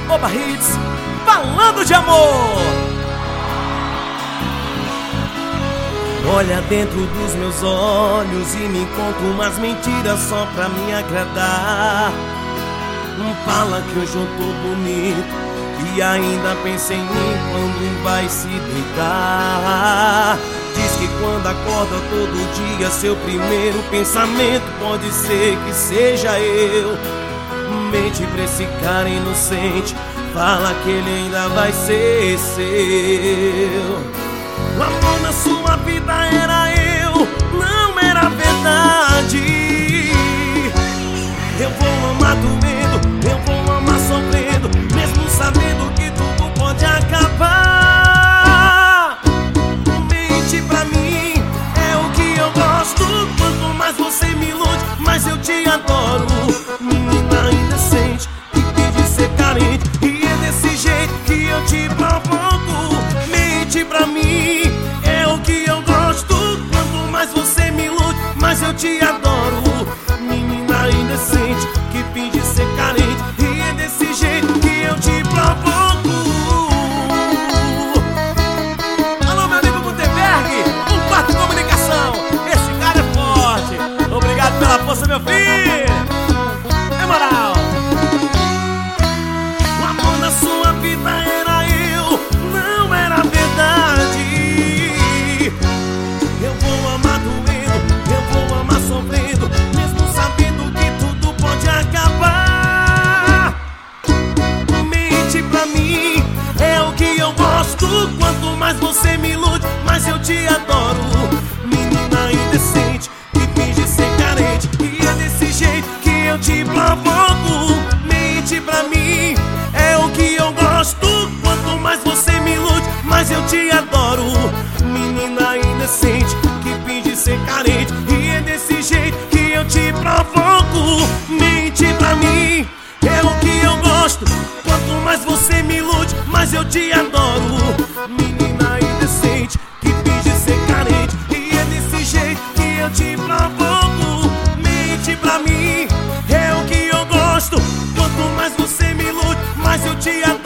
Oba Hits, falando de amor. Olha dentro dos meus olhos e me conta umas mentiras só pra me agradar. Fala que hoje eu tô bonito e ainda pensa em mim quando vai se deitar. Diz que quando acorda todo dia seu primeiro pensamento pode ser que seja eu. Mente pra esse cara inocente, fala que ele ainda vai ser seu. O amor na sua vida era eu, não era verdade. Eu vou amar doendo, eu vou amar sofrendo, mesmo sabendo que tudo pode acabar. Mente pra mim, é o que eu gosto. Quanto mais você me ilude, mais eu te adoro. Menina indecente, que pede ser carente, e é desse jeito que eu te provoco. Mente pra mim, é o que eu gosto. Quanto mais você me ilude, mais eu te adoro. Menina indecente, que finge ser carente, e é desse jeito que eu te provoco. Alô, meu amigo Gutenberg, um quarto de comunicação. Esse cara é forte. Obrigado pela força, meu filho. É moral. O amor na sua vida era eu, não era verdade. Eu vou amar doendo, eu vou amar sofrendo, mesmo sabendo que tudo pode acabar. Mente pra mim, é o que eu gosto. Quanto mais você me ilude, mais eu te adoro. Menina indecente, que finge ser carente, e é desse jeito que eu te provoco. Mente pra mim, é o que eu gosto. Quanto mais você me ilude, mais eu te adoro. Menina indecente, que finge ser carente, e é desse jeito que eu te provoco. Mente pra mim, é o que eu gosto. Quanto mais você me ilude, mais eu te adoro. Menina indecente, que finge ser carente, e é desse jeito que eu te provoco. Mente pra mim, é o que eu gosto. Quanto mais você me ilude, mais eu te adoro.